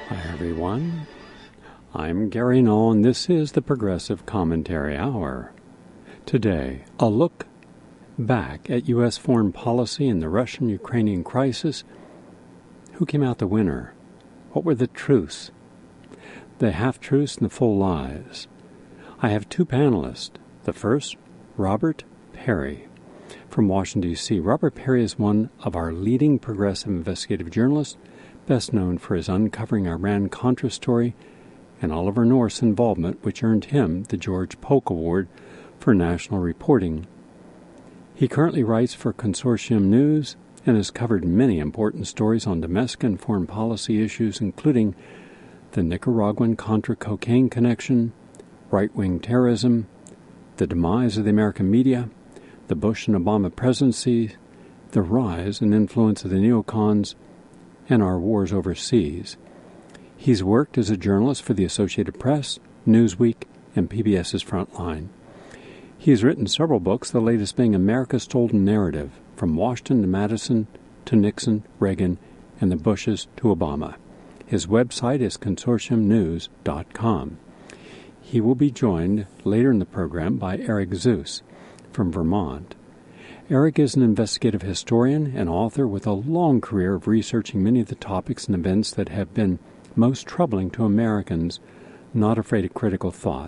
Hi, everyone. I'm Gary Null, and this is the Progressive Commentary Hour. Today, a look back at U.S. foreign policy in the Russian-Ukrainian crisis. Who came out the winner? What were the truths, the half-truths, and the full lies? I have two panelists. The first, Robert Parry from Washington, D.C. Robert Parry is one of our leading progressive investigative journalists, best known for his uncovering Iran-Contra story and Oliver North's involvement, which earned him the George Polk Award for National Reporting. He currently writes for Consortium News and has covered many important stories on domestic and foreign policy issues, including the Nicaraguan Contra cocaine connection, right-wing terrorism, the demise of the American media, the Bush and Obama presidency, the rise and influence of the neocons, and our wars overseas. He's worked as a journalist for the Associated Press, Newsweek, and PBS's Frontline. He has written several books, the latest being America's Stolen Narrative, From Washington to Madison to Nixon, Reagan, and the Bushes to Obama. His website is consortiumnews.com. He will be joined later in the program by Eric Zeus from Vermont. Eric is an investigative historian and author with a long career of researching many of the topics and events that have been most troubling to Americans not afraid of critical thought.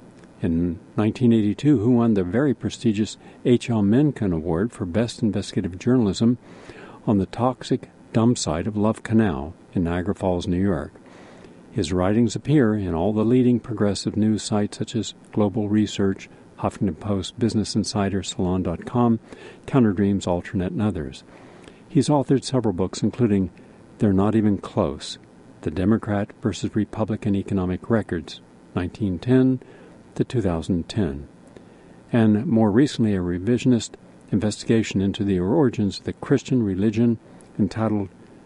In 1982, he won the very prestigious H.L. Mencken Award for Best Investigative Journalism on the toxic dump site of Love Canal in Niagara Falls, New York. His writings appear in all the leading progressive news sites such as Global Research, Huffington Post, Business Insider, Salon.com, Counter Dreams, Alternet, and others. He's authored several books, including They're Not Even Close, The Democrat versus Republican Economic Records, 1910 to 2010, and more recently a revisionist investigation into the origins of the Christian religion entitled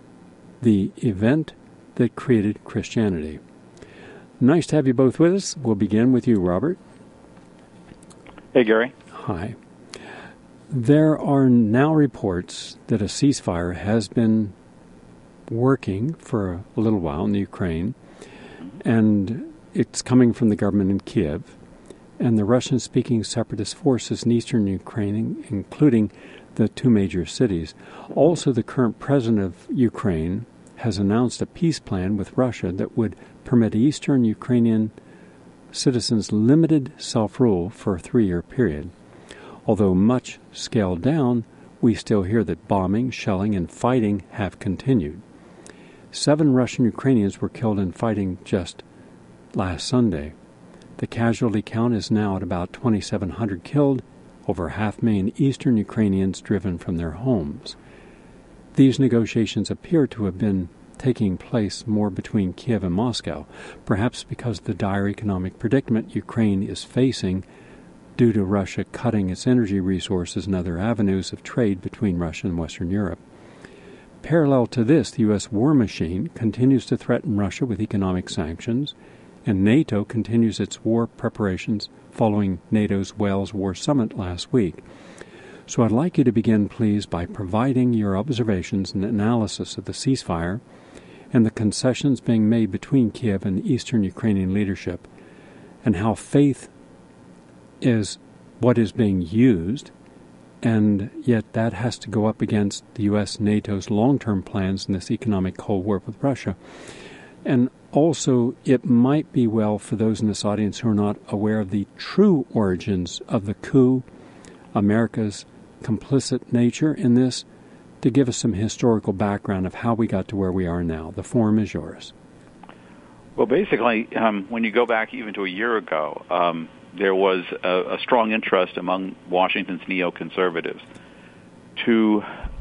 The Event That Created Christianity. Nice to have you both with us. We'll begin with you, Robert. Hey, Gary. Hi. There are now reports that a ceasefire has been working for a little while in the Ukraine, and it's coming from the government in Kiev and the Russian-speaking separatist forces in eastern Ukraine, including the two major cities. Also, the current president of Ukraine has announced a peace plan with Russia that would permit eastern Ukrainian citizens limited self-rule for a 3-year period. Although much scaled down, we still hear that bombing, shelling, and fighting have continued. 7 Russian Ukrainians were killed in fighting just last Sunday. The casualty count is now at about 2,700 killed, over 500,000 eastern Ukrainians driven from their homes. These negotiations appear to have been taking place more between Kiev and Moscow, perhaps because of the dire economic predicament Ukraine is facing due to Russia cutting its energy resources and other avenues of trade between Russia and Western Europe. Parallel to this, the U.S. war machine continues to threaten Russia with economic sanctions, and NATO continues its war preparations following NATO's Wales War Summit last week. So I'd like you to begin, please, by providing your observations and analysis of the ceasefire and the concessions being made between Kiev and eastern Ukrainian leadership, and how faith is what is being used, and yet that has to go up against the U.S. NATO's long-term plans in this economic Cold War with Russia. And also, it might be well for those in this audience who are not aware of the true origins of the coup, America's complicit nature in this, to give us some historical background of how we got to where we are now. The forum is yours. Well, basically, when you go back even to a year ago, there was a strong interest among Washington's neoconservatives to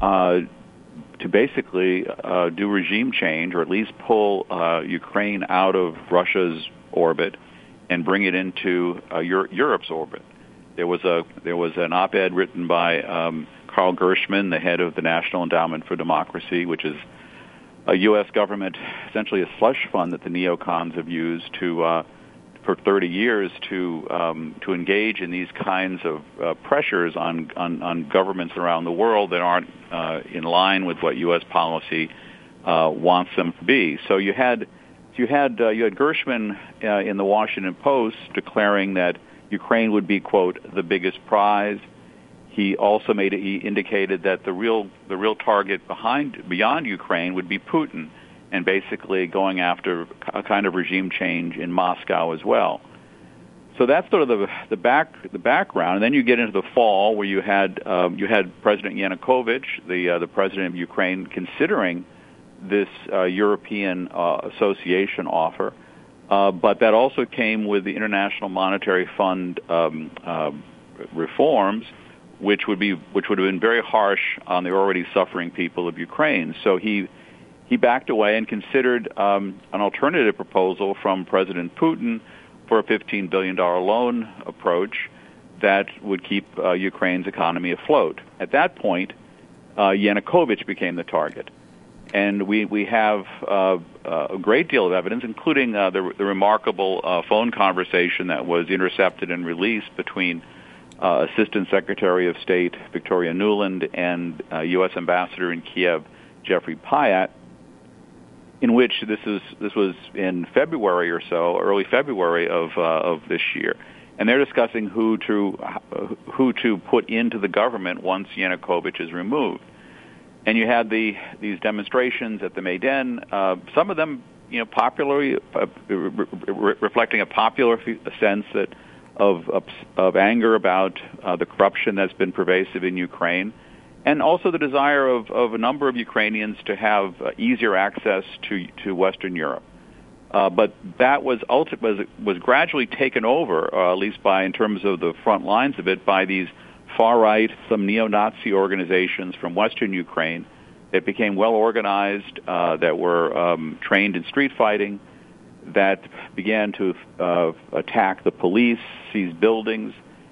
basically do regime change, or at least pull Ukraine out of Russia's orbit and bring it into Europe's orbit. There was an op-ed written by Carl Gershman, the head of the National Endowment for Democracy, which is a U.S. government, essentially a slush fund that the neocons have used for 30 years to engage in these kinds of pressures on governments around the world that aren't in line with what U.S. policy wants them to be. So you had you had Gershman in the Washington Post declaring that Ukraine would be, quote, the biggest prize. He also indicated that the real target beyond Ukraine would be Putin, and basically going after a kind of regime change in Moscow as well. So that's sort of the background. And then you get into the fall, where you had President Yanukovych, the president of Ukraine, considering this European association offer, but that also came with the International Monetary Fund reforms, which would have been very harsh on the already suffering people of Ukraine. So he backed away and considered an alternative proposal from President Putin for a $15 billion loan approach that would keep Ukraine's economy afloat. At that point, Yanukovych became the target. And we have a great deal of evidence, including the remarkable phone conversation that was intercepted and released between Assistant Secretary of State Victoria Nuland and U.S. Ambassador in Kiev Jeffrey Pyatt, in which this was in February or so, early February of this year, and they're discussing who to put into the government once Yanukovych is removed. And you had these demonstrations at the Maidan, some of them, popularly reflecting a popular sense of anger about the corruption that's been pervasive in Ukraine, and also the desire of a number of Ukrainians to have easier access to Western Europe. But that was gradually taken over, at least in terms of the front lines of it, by these far-right, some neo-Nazi organizations from Western Ukraine that became well-organized, that were trained in street fighting, that began to attack the police, seize buildings.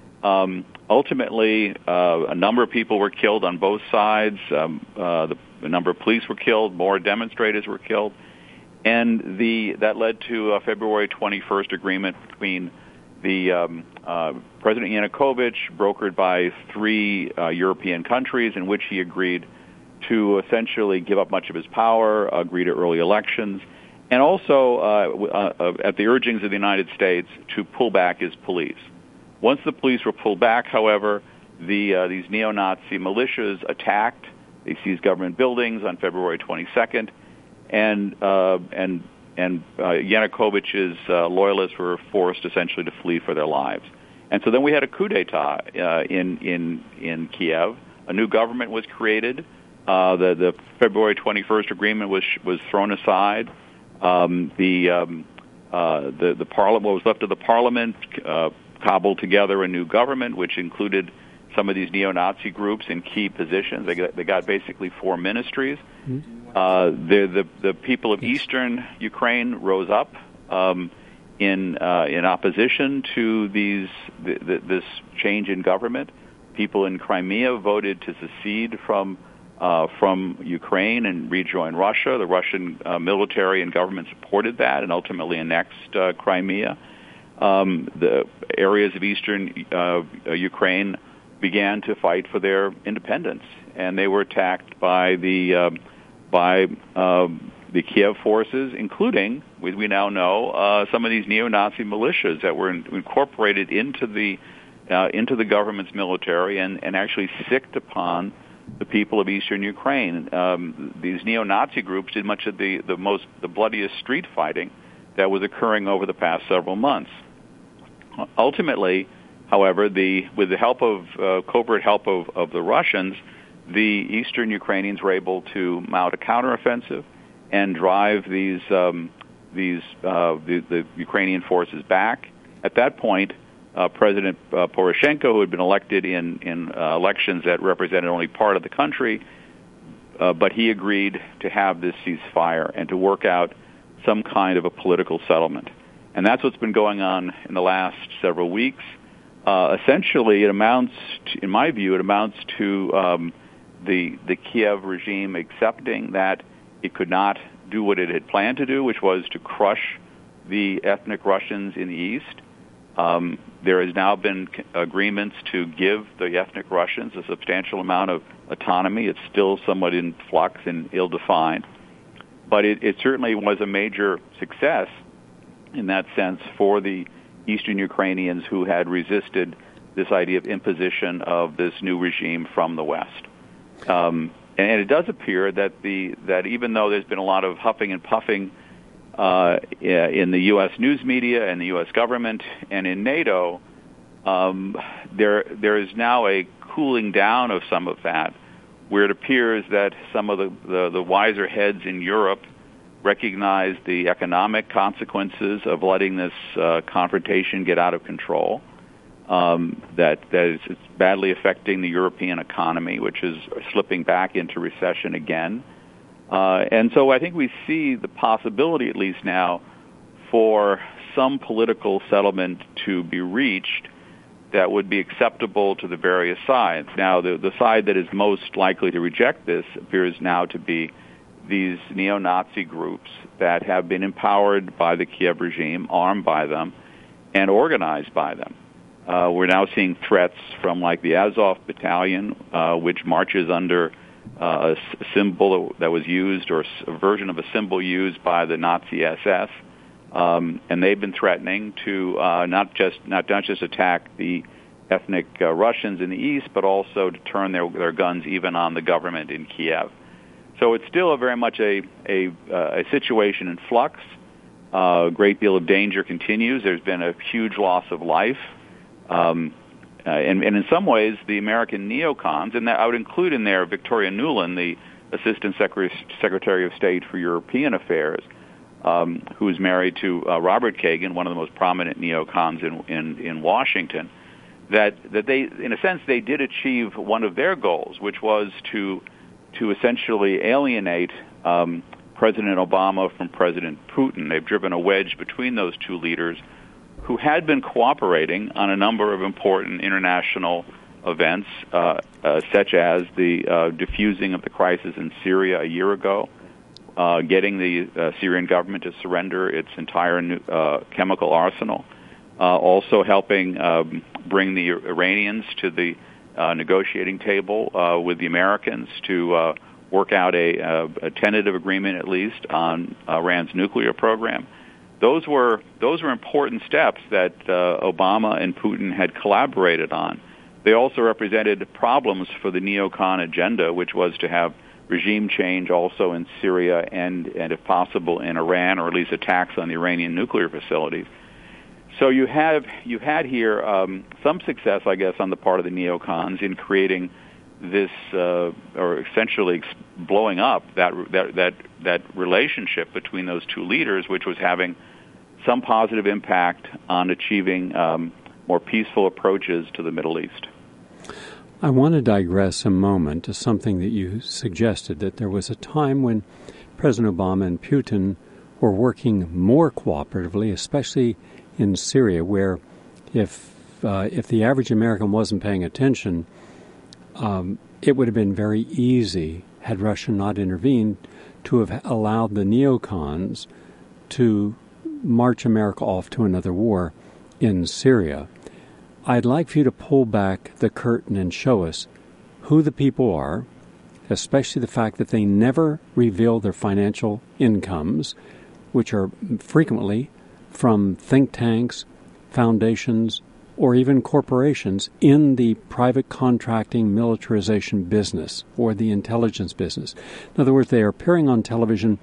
Ultimately, a number of people were killed on both sides. A number of police were killed. More demonstrators were killed. And that led to a February 21st agreement between the President Yanukovych, brokered by 3 European countries, in which he agreed to essentially give up much of his power, agree to early elections, and also, at the urgings of the United States, to pull back his police. Once the police were pulled back, however, these neo-Nazi militias attacked. They seized government buildings on February 22nd, and Yanukovych's loyalists were forced essentially to flee for their lives. And so then we had a coup d'état in Kiev. A new government was created. The February 21st agreement was thrown aside. The parliament, what was left of the parliament, cobbled together a new government, which included some of these neo-Nazi groups in key positions. They got basically 4 ministries. The people of eastern Ukraine rose up in opposition to this change in government. People in Crimea voted to secede from Ukraine and rejoin Russia. The Russian military and government supported that and ultimately annexed Crimea. The areas of eastern Ukraine began to fight for their independence, and they were attacked by the Kiev forces, including, we now know, some of these neo-Nazi militias that were incorporated into the government's military and actually sicked upon the people of eastern Ukraine. These neo-Nazi groups did much of the bloodiest street fighting that was occurring over the past several months. Ultimately, however, with the help of covert help of the Russians, the eastern Ukrainians were able to mount a counteroffensive and drive the Ukrainian forces back. At that point, President Poroshenko, who had been elected in elections that represented only part of the country, but he agreed to have this ceasefire and to work out some kind of a political settlement. And that's what's been going on in the last several weeks. Essentially, in my view, it amounts to the Kiev regime accepting that it could not do what it had planned to do, which was to crush the ethnic Russians in the east. There has now been agreements to give the ethnic Russians a substantial amount of autonomy. It's still somewhat in flux and ill-defined. But it certainly was a major success in that sense for the Eastern Ukrainians who had resisted this idea of imposition of this new regime from the West. And it does appear that even though there's been a lot of huffing and puffing in the U.S. news media and the U.S. government and in NATO, there is now a cooling down of some of that, where it appears that some of the wiser heads in Europe recognize the economic consequences of letting this confrontation get out of control, that it's badly affecting the European economy, which is slipping back into recession again. And so I think we see the possibility, at least now, for some political settlement to be reached that would be acceptable to the various sides. Now, the side that is most likely to reject this appears now to be these neo-Nazi groups that have been empowered by the Kiev regime, armed by them, and organized by them. We're now seeing threats from like the Azov Battalion, which marches under a symbol that was used, or a version of a symbol used by the Nazi SS, and they've been threatening to not just attack the ethnic Russians in the east, but also to turn their guns even on the government in Kiev. So it's still very much a situation in flux. A great deal of danger continues. There's been a huge loss of life. And in some ways, the American neocons, and I would include in there Victoria Nuland, the Assistant Secretary of State for European Affairs, who is married to Robert Kagan, one of the most prominent neocons in Washington, that they, in a sense, they did achieve one of their goals, which was to essentially alienate President Obama from President Putin. They've driven a wedge between those two leaders who had been cooperating on a number of important international events, such as the diffusing of the crisis in Syria a year ago, getting the Syrian government to surrender its entire chemical arsenal, also helping bring the Iranians to the negotiating table with the Americans to work out a tentative agreement, at least, on Iran's nuclear program. Those were important steps that Obama and Putin had collaborated on. They also represented problems for the neocon agenda, which was to have regime change also in Syria and if possible, in Iran, or at least attacks on the Iranian nuclear facilities. So you had here some success, I guess, on the part of the neocons in creating this, or essentially blowing up that relationship between those two leaders, which was having some positive impact on achieving more peaceful approaches to the Middle East. I want to digress a moment to something that you suggested, that there was a time when President Obama and Putin were working more cooperatively, especially in Syria, where if the average American wasn't paying attention, it would have been very easy, had Russia not intervened, to have allowed the neocons to march America off to another war in Syria. I'd like for you to pull back the curtain and show us who the people are, especially the fact that they never reveal their financial incomes, which are frequently from think tanks, foundations, or even corporations in the private contracting militarization business or the intelligence business. In other words, they are appearing on television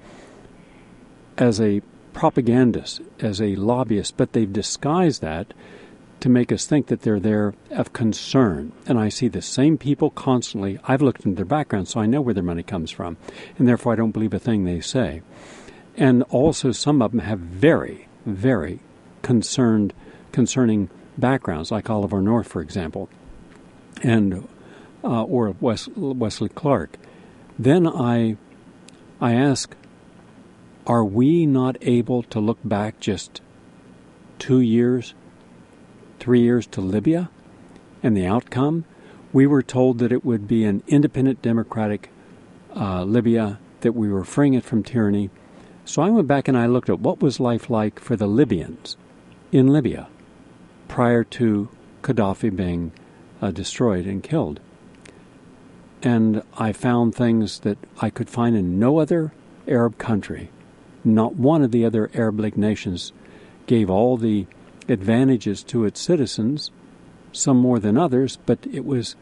as a propagandist, as a lobbyist, but they've disguised that to make us think that they're there of concern. And I see the same people constantly. I've looked into their background, so I know where their money comes from, and therefore I don't believe a thing they say. And also some of them have very, very concerning backgrounds, like Oliver North, for example, and or Wesley Clark. Then I ask, are we not able to look back just 2 years, 3 years to Libya and the outcome? We were told that it would be an independent, democratic Libya, that we were freeing it from tyranny. So I went back and I looked at what was life like for the Libyans in Libya prior to Gaddafi being destroyed and killed. And I found things that I could find in no other Arab country. Not one of the other Arab League nations gave all the advantages to its citizens, some more than others, but it was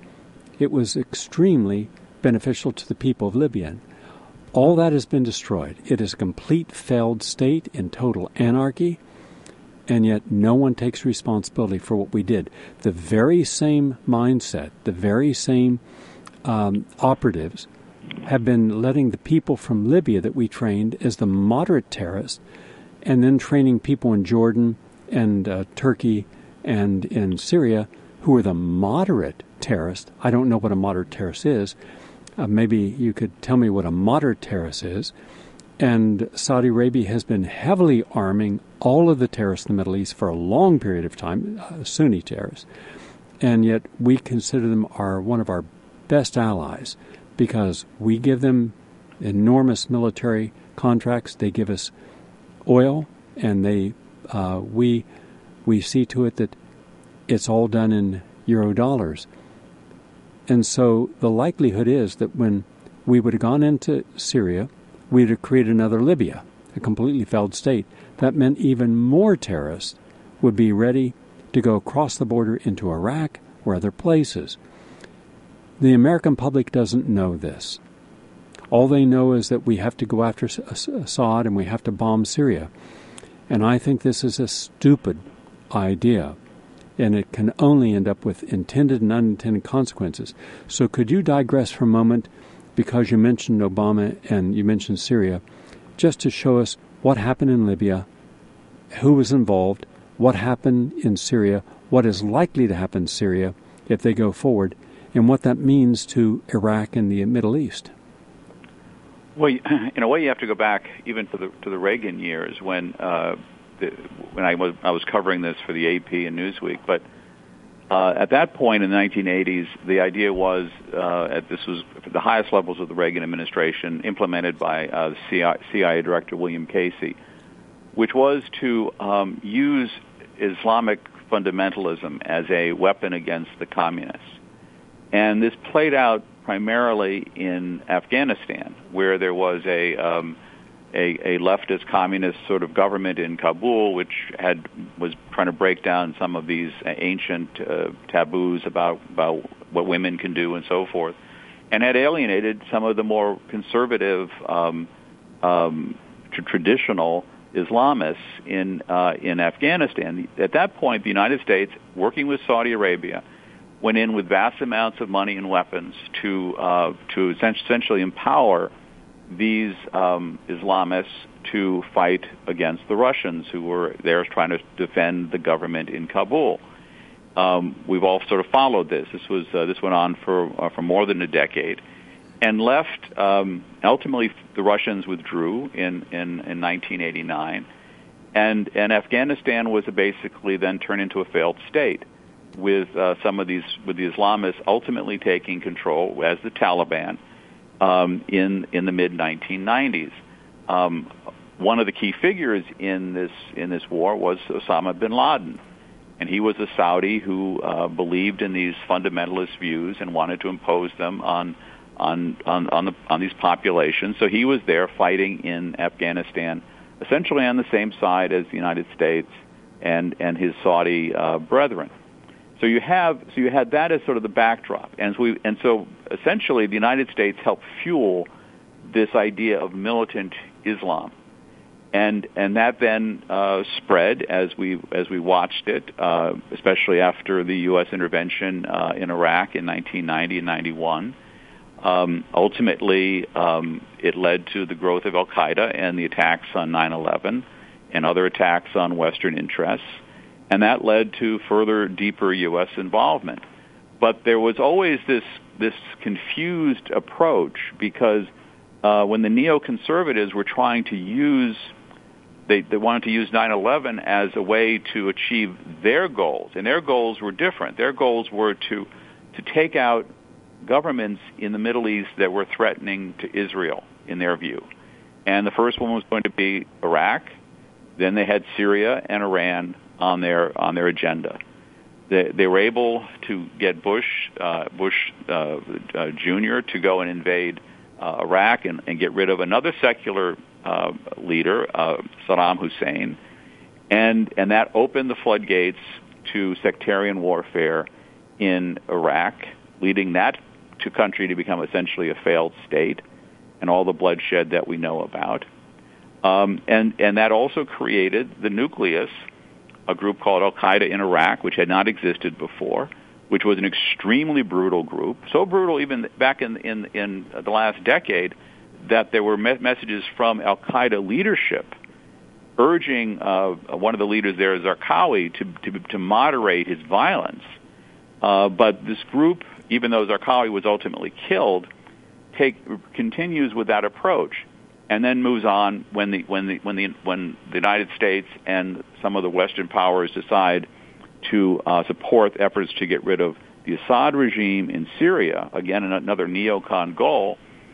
extremely beneficial to the people of Libya. All that has been destroyed. It is a complete failed state in total anarchy, and yet no one takes responsibility for what we did. The very same mindset, the very same operatives have been letting the people from Libya that we trained as the moderate terrorists, and then training people in Jordan and Turkey and in Syria who are the moderate terrorists. I don't know what a moderate terrorist is. Maybe you could tell me what a moderate terrorist is. And Saudi Arabia has been heavily arming all of the terrorists in the Middle East for a long period of time, Sunni terrorists. And yet we consider them one of our best allies because we give them enormous military contracts. They give us oil, and we see to it that it's all done in euro dollars. And so the likelihood is that when we would have gone into Syria, we'd have created another Libya, a completely failed state. That meant even more terrorists would be ready to go across the border into Iraq or other places. The American public doesn't know this. All they know is that we have to go after Assad and we have to bomb Syria. And I think this is a stupid idea, and it can only end up with intended and unintended consequences. So could you digress for a moment, because you mentioned Obama and you mentioned Syria, just to show us what happened in Libya, who was involved, what happened in Syria, what is likely to happen in Syria if they go forward, and what that means to Iraq and the Middle East? Well, in a way, you have to go back even to the Reagan years when I was covering this for the AP and Newsweek. But at that point in the 1980s, the idea was this was the highest levels of the Reagan administration, implemented by CIA Director William Casey, which was to use Islamic fundamentalism as a weapon against the communists. And this played out primarily in Afghanistan, where there was a leftist communist sort of government in Kabul, which was trying to break down some of these ancient taboos about what women can do and so forth, and had alienated some of the more conservative, traditional Islamists in Afghanistan. At that point, the United States, working with Saudi Arabia, went in with vast amounts of money and weapons to essentially empower these Islamists to fight against the Russians, who were there trying to defend the government in Kabul. We've all sort of followed this. This went on for more than a decade, and left. Ultimately, the Russians withdrew in 1989, and Afghanistan was basically then turned into a failed state, with the Islamists ultimately taking control as the Taliban in the mid-1990s. One of the key figures in this war was Osama bin Laden, and he was a Saudi who believed in these fundamentalist views and wanted to impose them on these populations. So he was there fighting in Afghanistan, essentially on the same side as the United States and his Saudi brethren. So you had that as sort of the backdrop, and so essentially the United States helped fuel this idea of militant Islam, and that then spread as we watched it, especially after the U.S. intervention in Iraq in 1990 and 91. Ultimately, it led to the growth of Al Qaeda and the attacks on 9/11 and other attacks on Western interests. And that led to further, deeper U.S. involvement. But there was always this confused approach, because when the neoconservatives were trying to use, they wanted to use 9/11 as a way to achieve their goals, and their goals were different. Their goals were to take out governments in the Middle East that were threatening to Israel, in their view. And the first one was going to be Iraq. Then they had Syria and Iran on their agenda. They were able to get Bush Jr. to go and invade Iraq and get rid of another secular leader, Saddam Hussein, and that opened the floodgates to sectarian warfare in Iraq, leading that country to become essentially a failed state, and all the bloodshed that we know about. And that also created the nucleus, a group called Al-Qaeda in Iraq, which had not existed before, which was an extremely brutal group, so brutal even back in the last decade that there were messages from Al-Qaeda leadership urging one of the leaders there, Zarqawi, to moderate his violence. But this group, even though Zarqawi was ultimately killed, continues with that approach, and then moves on when the United States and some of the Western powers decide to support efforts to get rid of the Assad regime in Syria. Again, another neocon goal.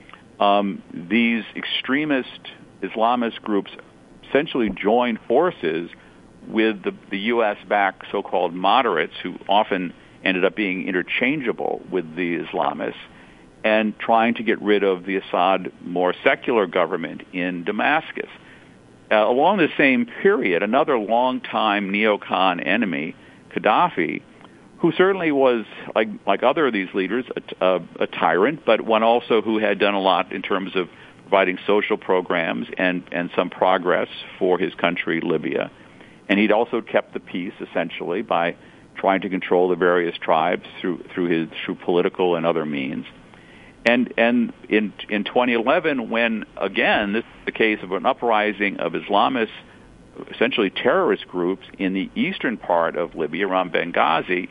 These extremist Islamist groups essentially joined forces with the U.S.-backed so-called moderates, who often ended up being interchangeable with the Islamists, and trying to get rid of the Assad more secular government in Damascus. Along the same period, another longtime neocon enemy, Gaddafi, who certainly was, like other of these leaders, a tyrant, but one also who had done a lot in terms of providing social programs and some progress for his country, Libya. And he'd also kept the peace, essentially, by trying to control the various tribes through political and other means. And in 2011, when, again, this is the case of an uprising of Islamist, essentially terrorist groups in the eastern part of Libya, around Benghazi,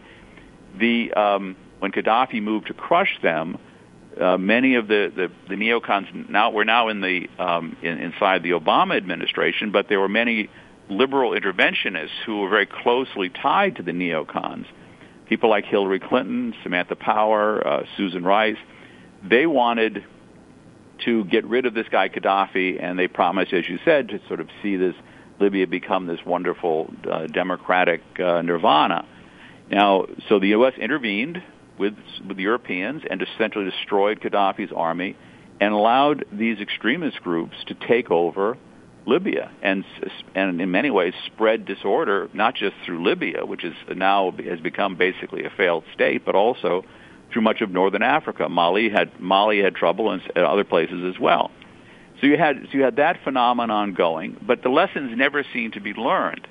when Gaddafi moved to crush them, many of the neocons were now inside the Obama administration, but there were many liberal interventionists who were very closely tied to the neocons. People like Hillary Clinton, Samantha Power, Susan Rice. They wanted to get rid of this guy Gaddafi, and they promised, as you said, to sort of see this Libya become this wonderful democratic nirvana. Now, so the U.S. intervened with the Europeans and essentially destroyed Gaddafi's army and allowed these extremist groups to take over Libya and in many ways spread disorder, not just through Libya, which is now has become basically a failed state, but also through much of northern Africa. Mali had trouble, and other places as well. So you had that phenomenon going, but the lessons never seemed to be learned.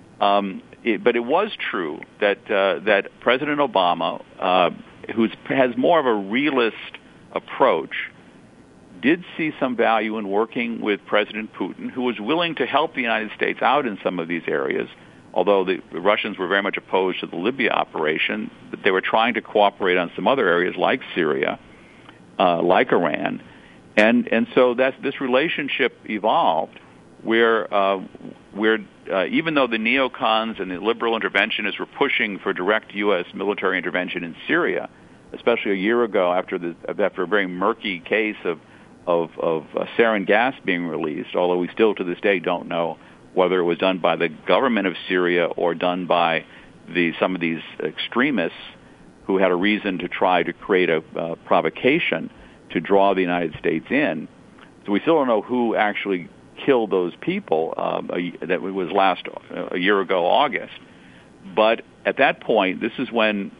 But it was true that President Obama, who has more of a realist approach, did see some value in working with President Putin, who was willing to help the United States out in some of these areas, although the Russians were very much opposed to the Libya operation. But they were trying to cooperate on some other areas like Syria, like Iran. And so this relationship evolved where even though the neocons and the liberal interventionists were pushing for direct U.S. military intervention in Syria, especially a year ago after a very murky case of sarin gas being released, although we still to this day don't know whether it was done by the government of Syria or done by some of these extremists who had a reason to try to create a provocation to draw the United States in. So we still don't know who actually killed those people. That was a year ago, August. But at that point, this is when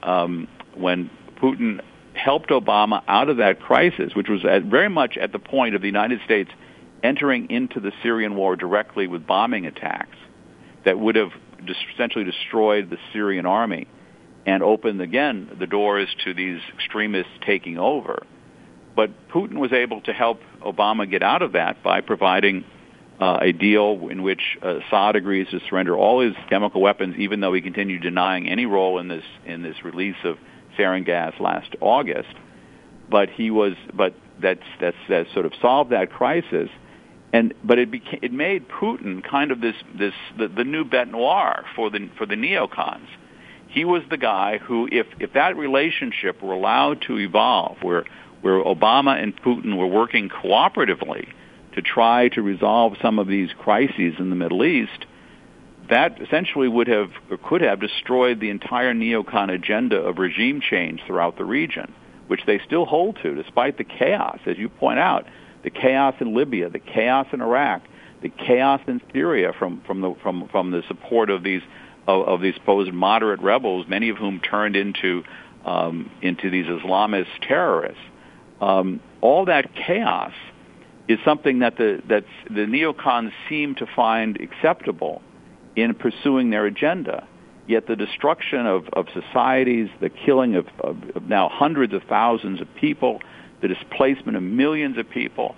Putin helped Obama out of that crisis, which was very much at the point of the United States entering into the Syrian war directly with bombing attacks that would have essentially destroyed the Syrian army and opened, again, the doors to these extremists taking over. But Putin was able to help Obama get out of that by providing a deal in which Assad agrees to surrender all his chemical weapons, even though he continued denying any role in this release of sarin gas last August. But that sort of solved that crisis, but it made Putin kind of the new bête noire for the neocons. He was the guy who, if that relationship were allowed to evolve, where Obama and Putin were working cooperatively to try to resolve some of these crises in the Middle East, that essentially could have destroyed the entire neocon agenda of regime change throughout the region, which they still hold to, despite the chaos, as you point out, the chaos in Libya, the chaos in Iraq, the chaos in Syria from the support of these supposed moderate rebels, many of whom turned into these Islamist terrorists. All that chaos is something that the neocons seem to find acceptable in pursuing their agenda. Yet the destruction of societies, the killing of now hundreds of thousands of people, the displacement of millions of people,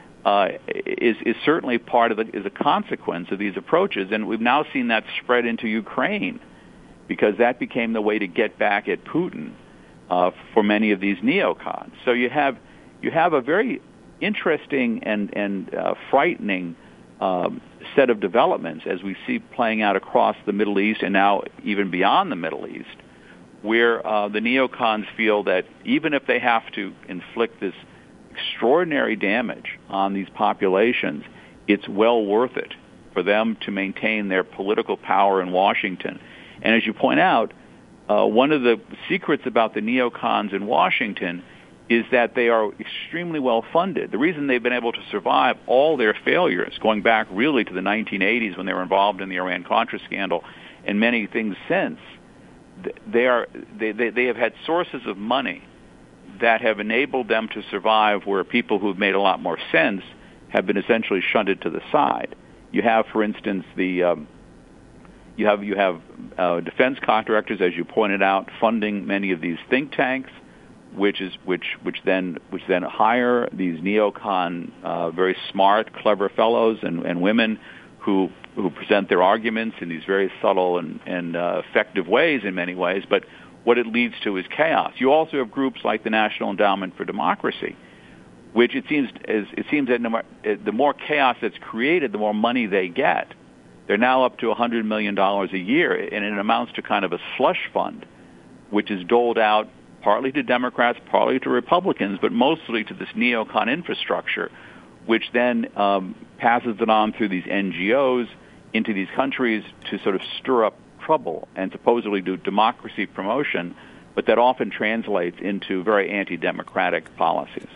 is certainly is a consequence of these approaches. And we've now seen that spread into Ukraine, because that became the way to get back at Putin for many of these neocons. So you have a very interesting and frightening set of developments as we see playing out across the Middle East and now even beyond the Middle East, where the neocons feel that even if they have to inflict this extraordinary damage on these populations, it's well worth it for them to maintain their political power in Washington. And as you point out, one of the secrets about the neocons in Washington is that they are extremely well funded. The reason they've been able to survive all their failures, going back really to the 1980s when they were involved in the Iran-Contra scandal and many things since, they have had sources of money that have enabled them to survive, where people who've made a lot more sense have been essentially shunted to the side. You have, for instance, you have defense contractors, as you pointed out, funding many of these think tanks, which then hire these neocon, very smart, clever fellows and women who present their arguments in these very subtle and effective ways in many ways, but what it leads to is chaos. You also have groups like the National Endowment for Democracy, which it seems that the more chaos that's created, the more money they get. They're now up to $100 million a year, and it amounts to kind of a slush fund, which is doled out partly to Democrats, partly to Republicans, but mostly to this neocon infrastructure, which then passes it on through these NGOs into these countries to sort of stir up trouble and supposedly do democracy promotion, but that often translates into very anti-democratic policies.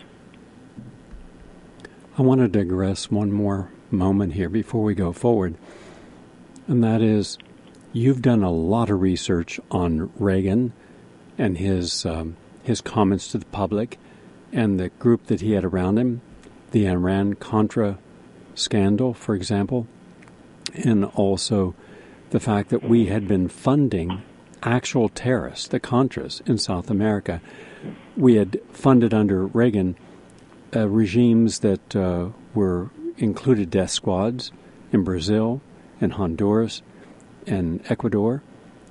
I want to digress one more moment here before we go forward, and that is, you've done a lot of research on Reagan and his comments to the public and the group that he had around him, the Iran-Contra scandal, for example, and also the fact that we had been funding actual terrorists, the Contras in South America. We had funded under Reagan regimes that included death squads in Brazil and Honduras and Ecuador.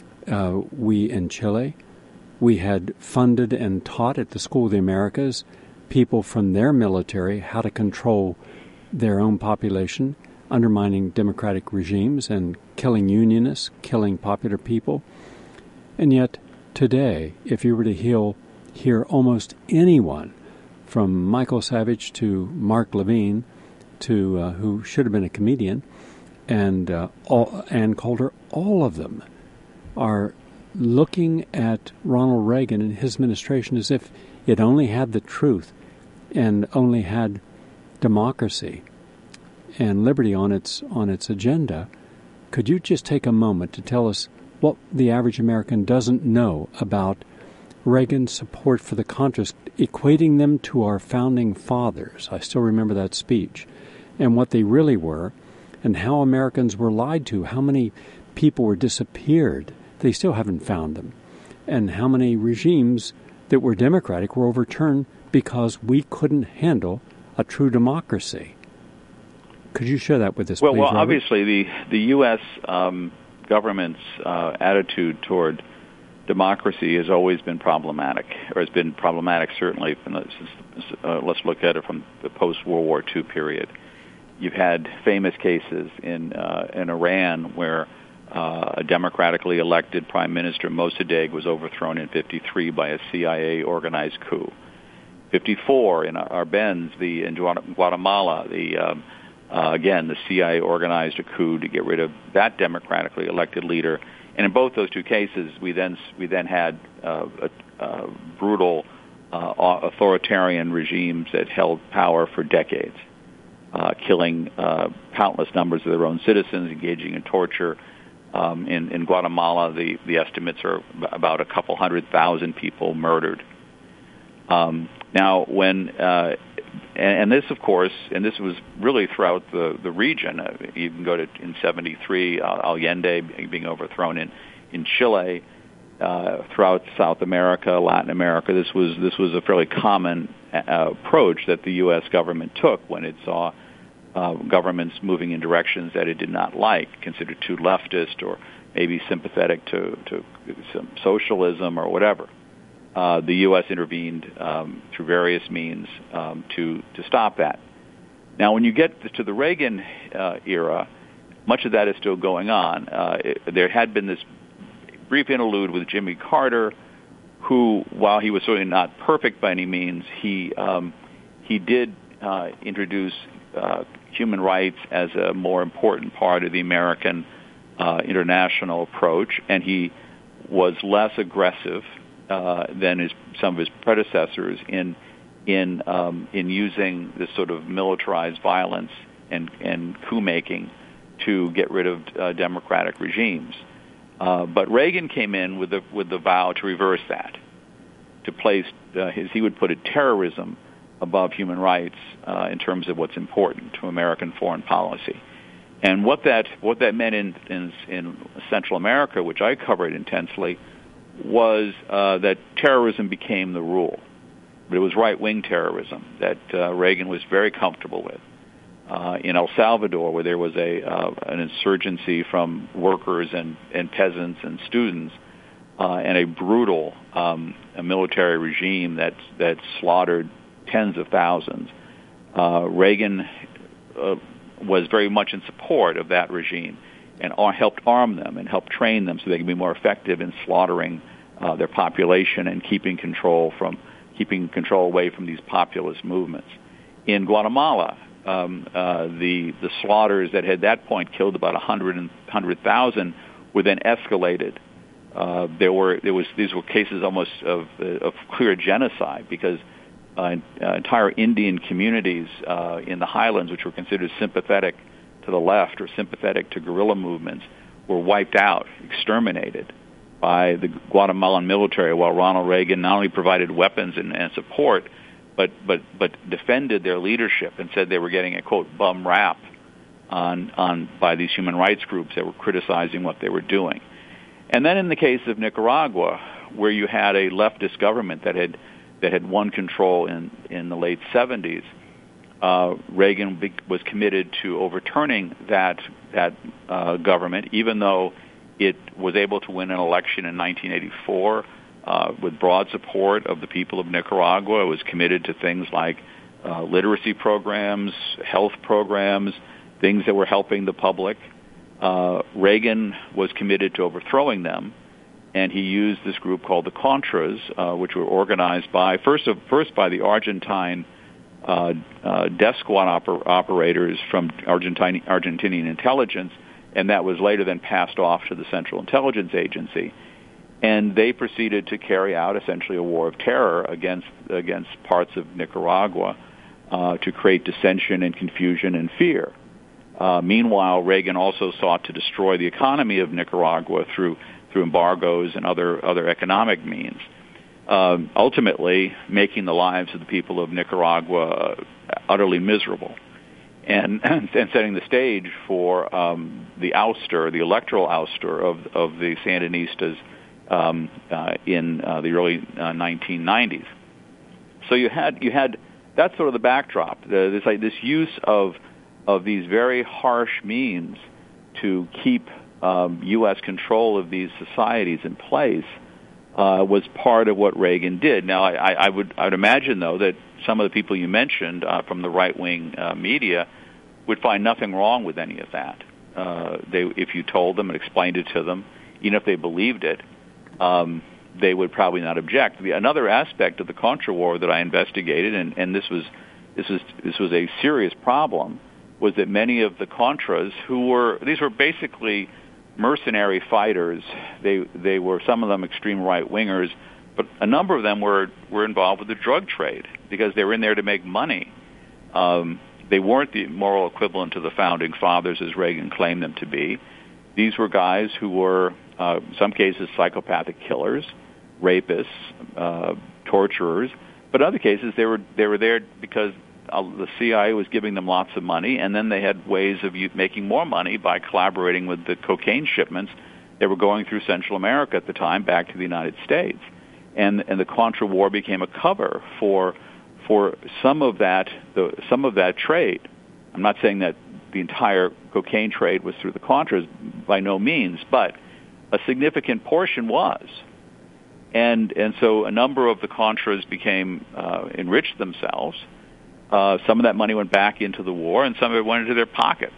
We in Chile. We had funded and taught at the School of the Americas people from their military how to control their own population, undermining democratic regimes and killing unionists, killing popular people. And yet, today, if you were to hear almost anyone, from Michael Savage to Mark Levine, to who should have been a comedian, and Ann Coulter, all of them are looking at Ronald Reagan and his administration as if it only had the truth and only had democracy and liberty on its agenda. Could you just take a moment to tell us what the average American doesn't know about Reagan's support for the Contras, equating them to our founding fathers? I still remember that speech, and what they really were, and how Americans were lied to, how many people were disappeared. They still haven't found them, and how many regimes that were democratic were overturned because we couldn't handle a true democracy. Could you share that with us, please, Well, Robert? obviously, the U.S. Government's attitude toward democracy has always been problematic, or has been problematic certainly. Let's look at it from the post-World War II period. You've had famous cases in Iran where a democratically elected Prime Minister, Mossadegh, was overthrown in 1953 by a CIA-organized coup. 1954 in Arbenz, in Guatemala, again, the CIA organized a coup to get rid of that democratically elected leader. And in both those two cases, we then had brutal authoritarian regimes that held power for decades, killing countless numbers of their own citizens, engaging in torture. In Guatemala, the estimates are about a couple 100,000 people murdered. Now, when and this, of course, and this was really throughout the region. You can go to in '73, Allende being overthrown in Chile, throughout South America, Latin America. This was a fairly common approach that the U.S. government took when it saw governments moving in directions that it did not like, considered too leftist or maybe sympathetic to some socialism or whatever. The U.S. intervened through various means to stop that. Now, when you get to the Reagan era, much of that is still going on. There had been this brief interlude with Jimmy Carter, who, while he was certainly not perfect by any means, he did introduce human rights as a more important part of the American international approach, and he was less aggressive than some of his predecessors in using this sort of militarized violence and coup making to get rid of democratic regimes. But Reagan came in with the vow to reverse that, to place he would put it, terrorism above human rights in terms of what's important to American foreign policy. And what that meant in Central America, which I covered intensely, was that terrorism became the rule. But it was right-wing terrorism that Reagan was very comfortable with. In El Salvador, where there was an insurgency from workers and peasants and students, and a brutal a military regime that slaughtered tens of thousands, Reagan was very much in support of that regime and helped arm them and helped train them so they can be more effective in slaughtering their population and keeping control away from these populist movements. In Guatemala, the slaughters that had at that point killed about 100,000 were then escalated. These were cases almost of clear genocide, because entire Indian communities in the highlands, which were considered sympathetic to the left or sympathetic to guerrilla movements, were wiped out, exterminated by the Guatemalan military, while Ronald Reagan not only provided weapons and support, but defended their leadership and said they were getting a, quote, bum rap on by these human rights groups that were criticizing what they were doing. And then in the case of Nicaragua, where you had a leftist government that had won control in the late 70s, Reagan was committed to overturning that government, even though it was able to win an election in 1984 with broad support of the people of Nicaragua. It was committed to things like literacy programs, health programs, things that were helping the public. Reagan was committed to overthrowing them, and he used this group called the Contras, which were organized by first by the Argentine death squad operators from Argentinian intelligence, and that was later then passed off to the Central Intelligence Agency. And they proceeded to carry out essentially a war of terror against parts of Nicaragua to create dissension and confusion and fear. Meanwhile, Reagan also sought to destroy the economy of Nicaragua through embargoes and other economic means, ultimately making the lives of the people of Nicaragua utterly miserable, and setting the stage for the electoral ouster of the Sandinistas in the early 1990s. So you had that's sort of the backdrop. This use of these very harsh means to keep U.S. control of these societies in place was part of what Reagan did. Now, I would imagine, though, that some of the people you mentioned from the right-wing media would find nothing wrong with any of that. If you told them and explained it to them, even if they believed it, they would probably not object. Another aspect of the Contra War that I investigated, and this was a serious problem, was that many of the Contras, these were basically mercenary fighters. They were, some of them, extreme right-wingers, but a number of them were involved with the drug trade because they were in there to make money. They weren't the moral equivalent to the founding fathers as Reagan claimed them to be. These were guys who were, in some cases, psychopathic killers, rapists, torturers. But in other cases, they were there because the CIA was giving them lots of money, and then they had ways of making more money by collaborating with the cocaine shipments that were going through Central America at the time back to the United States. And the Contra War became a cover for some of that trade. I'm not saying that the entire cocaine trade was through the Contras, by no means, but a significant portion was. And so a number of the Contras became enriched themselves. Some of that money went back into the war, and some of it went into their pockets.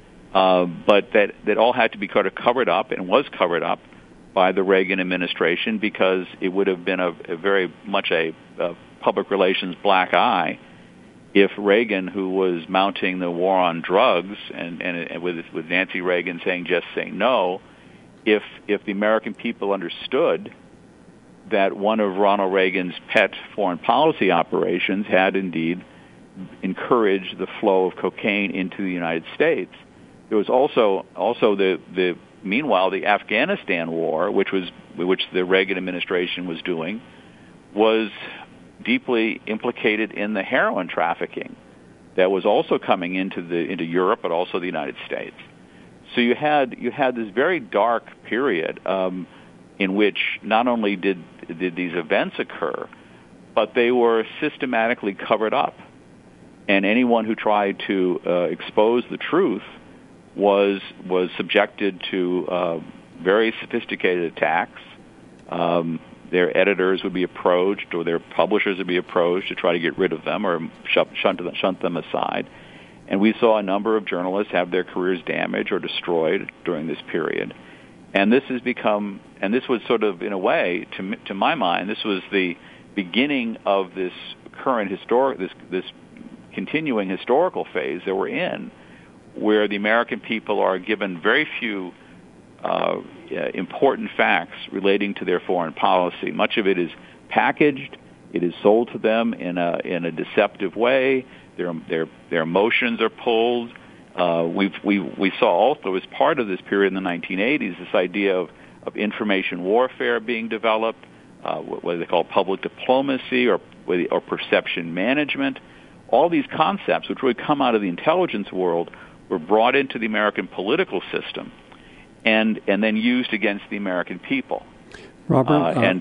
But that all had to be kind of covered up, and was covered up by the Reagan administration, because it would have been a very much a public relations black eye if Reagan, who was mounting the war on drugs, and with Nancy Reagan saying no, if the American people understood that one of Ronald Reagan's pet foreign policy operations had indeed encouraged the flow of cocaine into the United States. There was also the meanwhile the Afghanistan war, which the Reagan administration was doing, was deeply implicated in the heroin trafficking that was also coming into Europe, but also the United States. So you had this very dark period in which not only did these events occur, but they were systematically covered up, and anyone who tried to expose the truth was subjected to very sophisticated attacks. Their editors would be approached, or their publishers would be approached to try to get rid of them or shunt them aside. And we saw a number of journalists have their careers damaged or destroyed during this period. And this was sort of, in a way, to my mind, this was the beginning of this current this continuing historical phase that we're in, where the American people are given very few important facts relating to their foreign policy. Much of it is packaged. It is sold to them in a deceptive way. Their emotions are pulled. We saw also, as part of this period in the 1980s, this idea of information warfare being developed, what they call public diplomacy or perception management. All these concepts, which really come out of the intelligence world, were brought into the American political system and then used against the American people. Robert,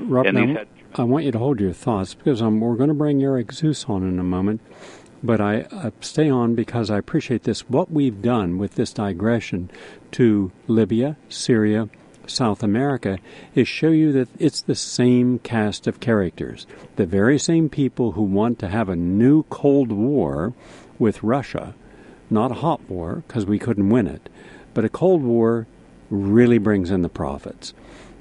I want you to hold your thoughts, because we're going to bring Eric Zeus on in a moment. But I stay on because I appreciate this. What we've done with this digression to Libya, Syria, South America is show you that it's the same cast of characters. The very same people who want to have a new Cold War with Russia. Not a hot war, because we couldn't win it. But a Cold War really brings in the profits.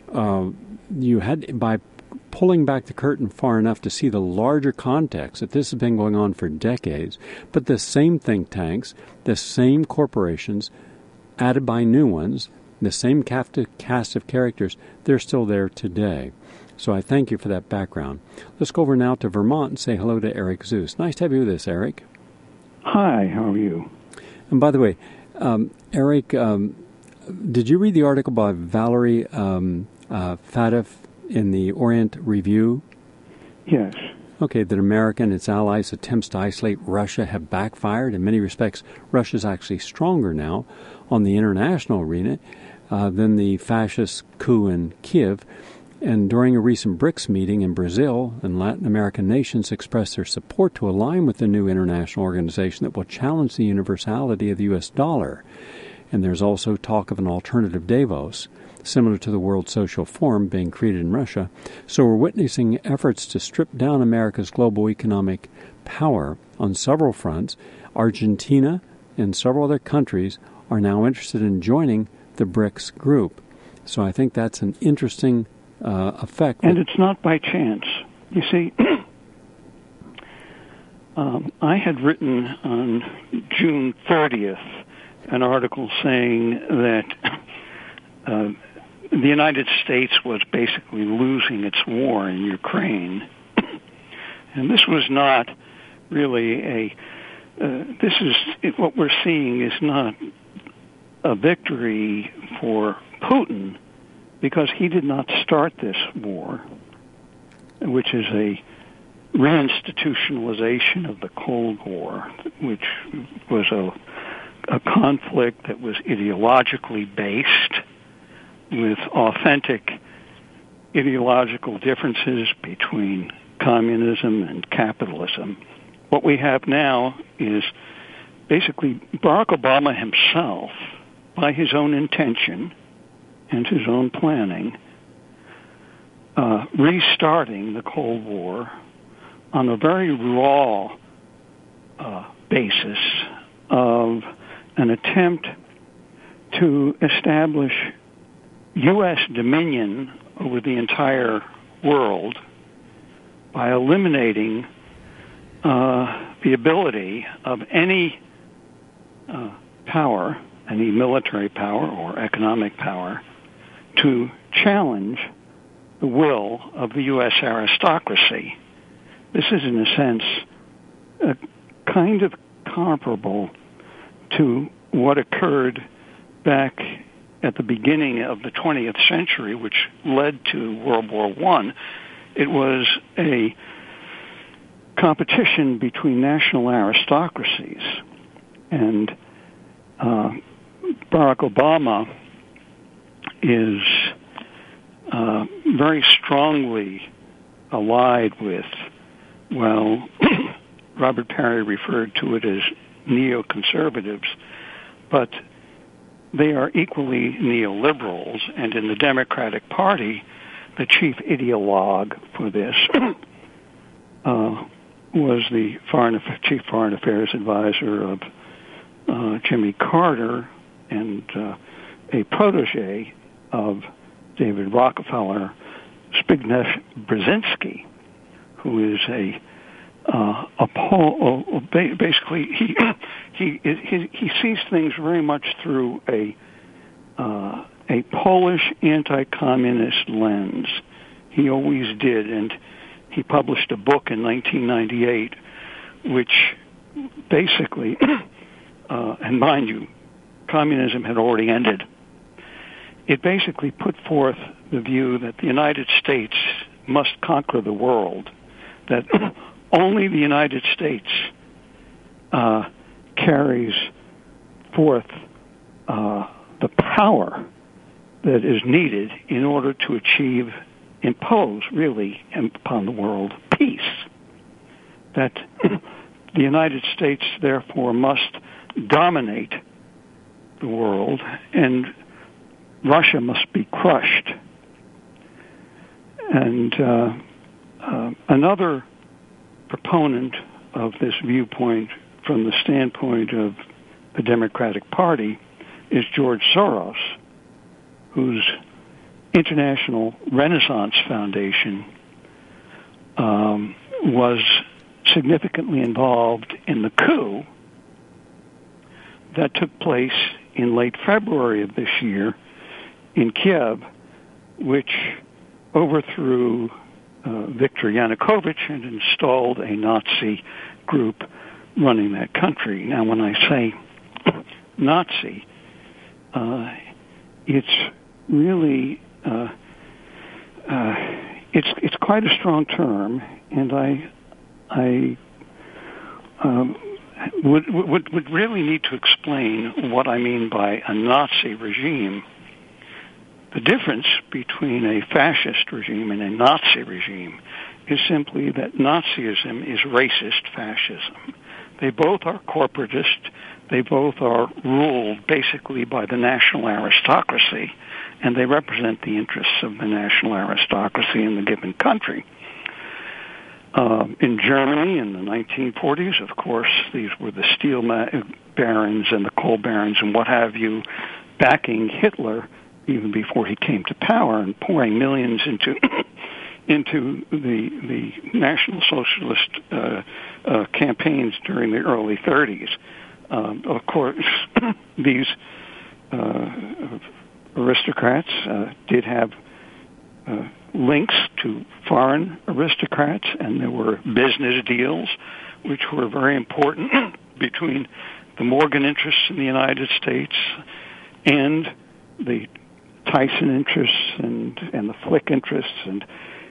You had, by pulling back the curtain far enough to see the larger context, that this has been going on for decades, but the same think tanks, the same corporations, added by new ones, the same cast of characters, they're still there today. So I thank you for that background. Let's go over now to Vermont and say hello to Eric Zeus. Nice to have you with us, Eric. Hi, how are you? And by the way, Eric, did you read the article by Valerie Fadif in the Orient Review? Yes. Okay, that America and its allies' attempts to isolate Russia have backfired. In many respects, Russia's actually stronger now on the international arena than the fascist coup in Kiev. And during a recent BRICS meeting in Brazil, and Latin American nations expressed their support to align with the new international organization that will challenge the universality of the U.S. dollar. And there's also talk of an alternative Davos, similar to the World Social Forum being created in Russia. So we're witnessing efforts to strip down America's global economic power on several fronts. Argentina and several other countries are now interested in joining the BRICS group. So I think that's an interesting effect. And it's not by chance. You see, I had written on June 30th an article saying that the United States was basically losing its war in Ukraine. And this was not really what we're seeing is not a victory for Putin, because he did not start this war, which is a reinstitutionalization of the Cold War, which was a conflict that was ideologically based, with authentic ideological differences between communism and capitalism. What we have now is basically Barack Obama himself, by his own intention and his own planning, restarting the Cold War on a very raw basis of an attempt to establish U.S. dominion over the entire world by eliminating the ability of any power, any military power or economic power, to challenge the will of the U.S. aristocracy. This is, in a sense, kind of comparable to what occurred back at the beginning of the 20th century, which led to World War I. It was a competition between national aristocracies, and Barack Obama is very strongly allied with, well, Robert Perry referred to it as neoconservatives, but they are equally neoliberals, and in the Democratic Party, the chief ideologue for this was the chief foreign affairs advisor of Jimmy Carter and a protege of David Rockefeller, Zbigniew Brzezinski, who is basically he sees things very much through a Polish anti-communist lens. He always did, and he published a book in 1998, which basically, and mind you, communism had already ended. It basically put forth the view that the United States must conquer the world, that only the United States carries forth the power that is needed in order to impose, really, upon the world peace. That the United States, therefore, must dominate the world, and Russia must be crushed. And another proponent of this viewpoint from the standpoint of the Democratic Party is George Soros, whose International Renaissance Foundation was significantly involved in the coup that took place in late February of this year in Kiev, which overthrew Viktor Yanukovych and installed a Nazi group running that country. Now, when I say Nazi, it's really it's quite a strong term, and I would really need to explain what I mean by a Nazi regime. The difference between a fascist regime and a Nazi regime is simply that Nazism is racist fascism. They both are corporatist. They both are ruled basically by the national aristocracy, and they represent the interests of the national aristocracy in the given country. In Germany in the 1940s, of course, these were the steel barons and the coal barons and what have you, backing Hitler even before he came to power and pouring millions into the National Socialist campaigns during the early 30s. Of course, these aristocrats did have links to foreign aristocrats, and there were business deals which were very important between the Morgan interests in the United States and the Tyson interests and the Flick interests and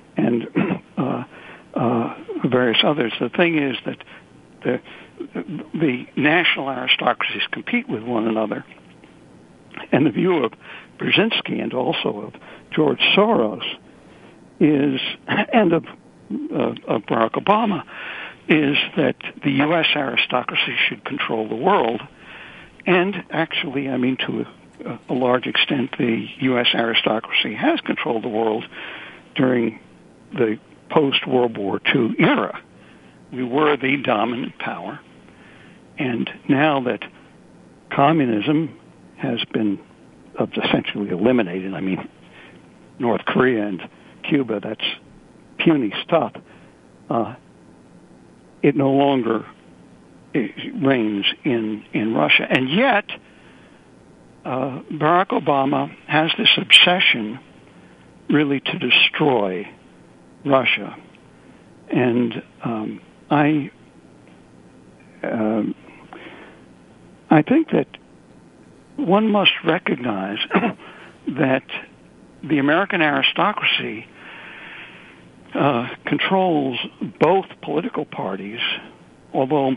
various others. The thing is that the national aristocracies compete with one another, and the view of Brzezinski and also of George Soros is, and of Barack Obama, is that the U.S. aristocracy should control the world. And actually, I mean, to a large extent, the U.S. aristocracy has controlled the world during the post-World War II era. We were the dominant power. And now that communism has been essentially eliminated, I mean, North Korea and Cuba, that's puny stuff, it no longer reigns in Russia. And yet, Barack Obama has this obsession really to destroy Russia. And I think that one must recognize that the American aristocracy controls both political parties, although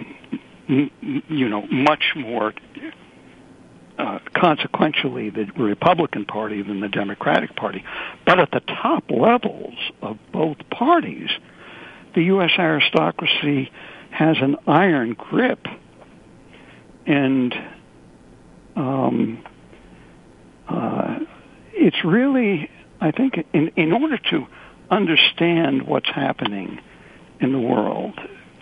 much more consequentially the Republican Party than the Democratic Party. But at the top levels of both parties, the U.S. aristocracy has an iron grip, and it's really, I think, in order to understand what's happening in the world,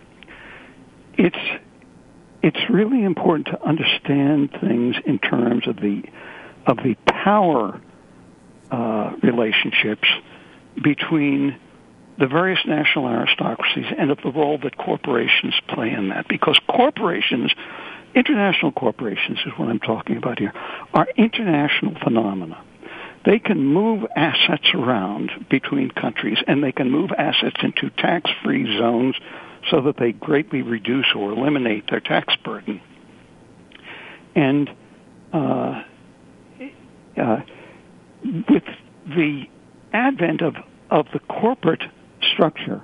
it's really important to understand things in terms of the power relationships between the various national aristocracies and of the role that corporations play in that. Because corporations, international corporations is what I'm talking about here, are international phenomena. They can move assets around between countries, and they can move assets into tax-free zones so that they greatly reduce or eliminate their tax burden. And with the advent of the corporate structure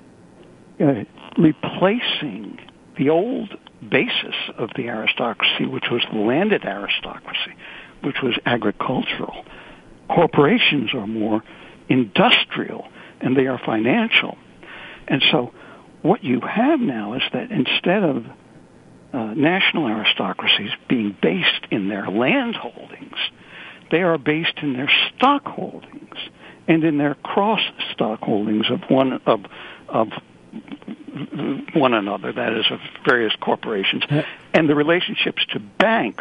replacing the old basis of the aristocracy, which was the landed aristocracy, which was agricultural, corporations are more industrial, and they are financial. And so what you have now is that instead of national aristocracies being based in their land holdings, they are based in their stock holdings and in their cross-stock holdings of one another, that is, of various corporations, and the relationships to banks.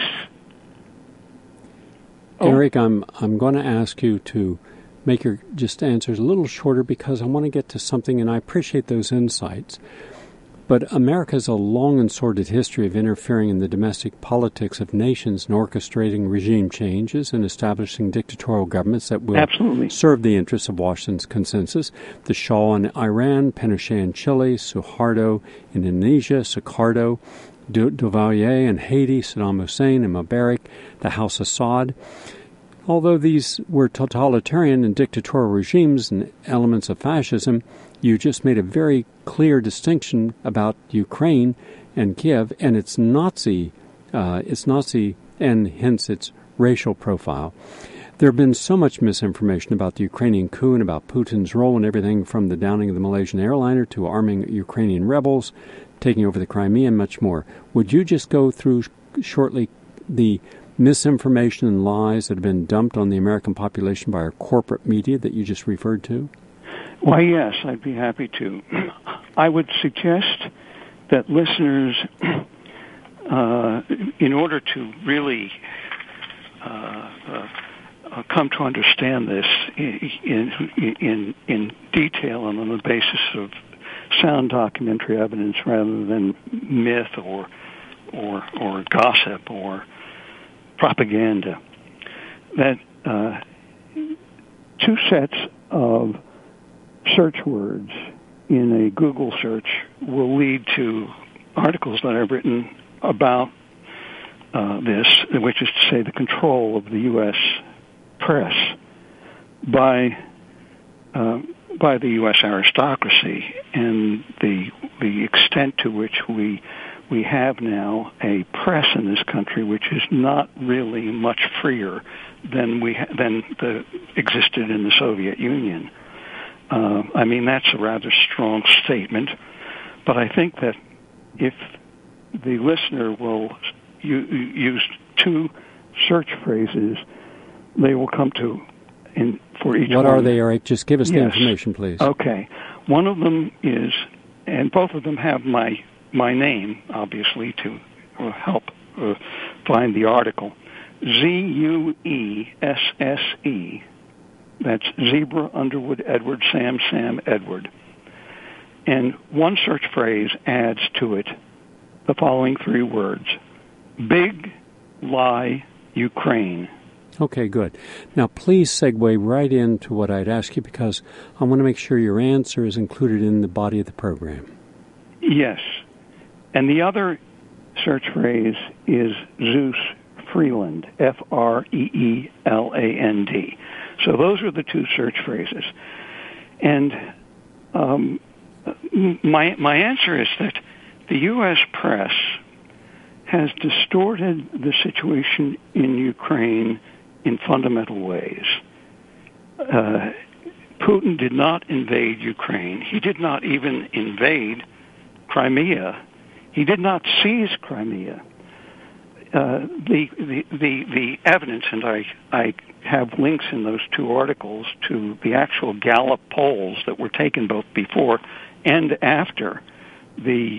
Eric, I'm going to ask you to make your just answers a little shorter because I want to get to something, and I appreciate those insights. But America has a long and sordid history of interfering in the domestic politics of nations and orchestrating regime changes and establishing dictatorial governments that will serve the interests of Washington's consensus. The Shah in Iran, Pinochet in Chile, Suharto in Indonesia, Sukarno, Duvalier in Haiti, Saddam Hussein and Mubarak, the House Assad. Although these were totalitarian and dictatorial regimes and elements of fascism, you just made a very clear distinction about Ukraine and Kiev and its Nazi and hence its racial profile. There have been so much misinformation about the Ukrainian coup and about Putin's role in everything from the downing of the Malaysian airliner to arming Ukrainian rebels, taking over the Crimea, and much more. Would you just go through shortly the misinformation and lies that have been dumped on the American population by our corporate media that you just referred to? Why, yes, I'd be happy to. I would suggest that listeners, in order to really come to understand this in detail and on the basis of sound documentary evidence rather than myth or gossip or propaganda, that two sets of search words in a Google search will lead to articles that I've written about this, which is to say the control of the U.S. press by the U.S. aristocracy and the extent to which we have now a press in this country which is not really much freer than existed in the Soviet Union. I mean, that's a rather strong statement, but I think that if the listener will use two search phrases, they will come to for each one. What are they, Eric? Just give us the information, please. Okay. One of them is, and both of them have my name, obviously, to help find the article. ZUESSE. That's Zebra, Underwood, Edward, Sam, Edward. And one search phrase adds to it the following three words: Big Lie Ukraine. Okay, good. Now, please segue right into what I'd ask you, because I want to make sure your answer is included in the body of the program. Yes. And the other search phrase is Zeus Freeland, Freeland. So those are the two search phrases. And my answer is that the U.S. press has distorted the situation in Ukraine in fundamental ways. Putin did not invade Ukraine. He did not even invade Crimea. He did not seize Crimea. The evidence, and I have links in those two articles to the actual Gallup polls that were taken both before and after the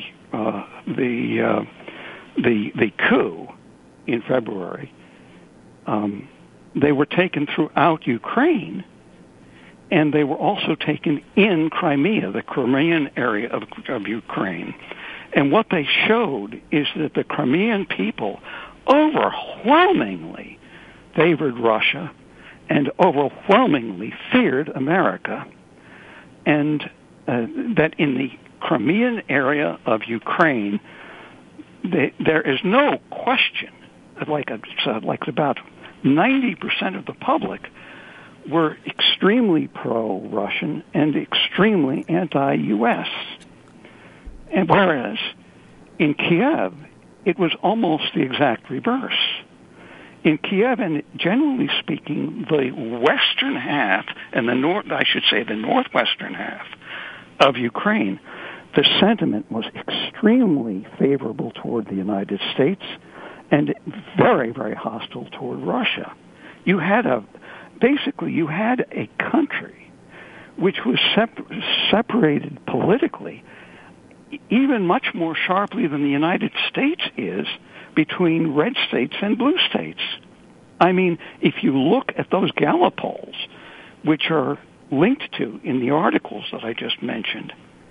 coup in February. They were taken throughout Ukraine, and they were also taken in Crimea, the Crimean area of Ukraine. And what they showed is that the Crimean people overwhelmingly favored Russia and overwhelmingly feared America, and that in the Crimean area of Ukraine, there is no question, like about 90% of the public were extremely pro-Russian and extremely anti-U.S. And whereas in Kiev, it was almost the exact reverse. In Kiev, and generally speaking, the western half and the northwestern half of Ukraine, the sentiment was extremely favorable toward the United States and very, very hostile toward Russia. You had a country which was separated politically even much more sharply than the United States is between red states and blue states. I mean, if you look at those Gallup polls, which are linked to in the articles that I just mentioned,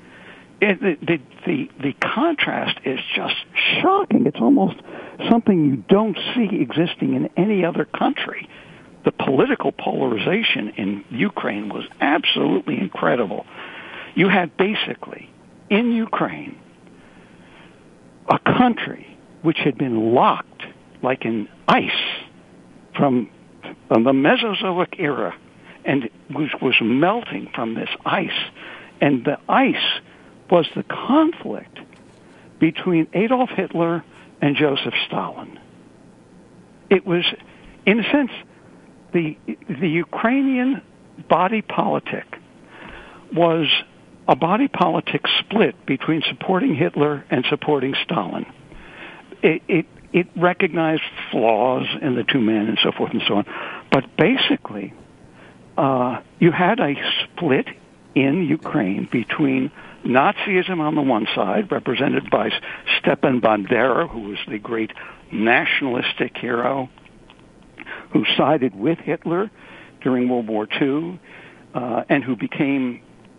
the contrast is just shocking. It's almost something you don't see existing in any other country. The political polarization in Ukraine was absolutely incredible. You had basically, in Ukraine, a country which had been locked like in ice from the Mesozoic era, and was melting from this ice. And the ice was the conflict between Adolf Hitler and Joseph Stalin. It was, in a sense, the Ukrainian body politic was a body politic split between supporting Hitler and supporting Stalin. It recognized flaws in the two men and so forth and so on. But basically, you had a split in Ukraine between Nazism on the one side, represented by Stepan Bandera, who was the great nationalistic hero who sided with Hitler during World War II, and who became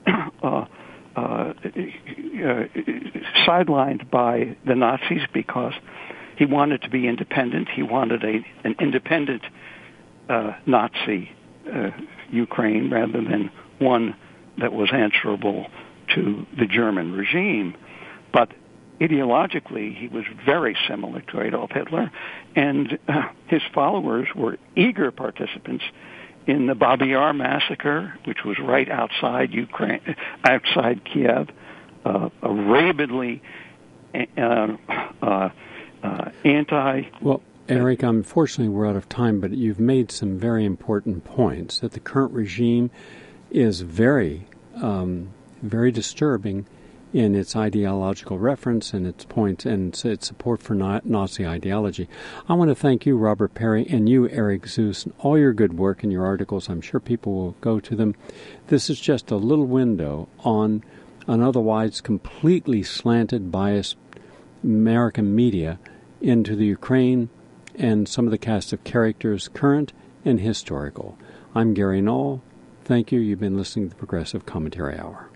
sidelined by the Nazis because he wanted to be independent. He wanted an independent Nazi Ukraine rather than one that was answerable to the German regime. But ideologically, he was very similar to Adolf Hitler, and his followers were eager participants in the Babi Yar massacre, which was right outside outside Kiev, a rabidly anti. Well, Eric, unfortunately, we're out of time, but you've made some very important points that the current regime is very, very disturbing in its ideological reference and its points and its support for Nazi ideology. I want to thank you, Robert Perry, and you, Eric Zeus, and all your good work in your articles. I'm sure people will go to them. This is just a little window on an otherwise completely slanted, biased American media into the Ukraine and some of the cast of characters, current and historical. I'm Gary Null. Thank you. You've been listening to the Progressive Commentary Hour.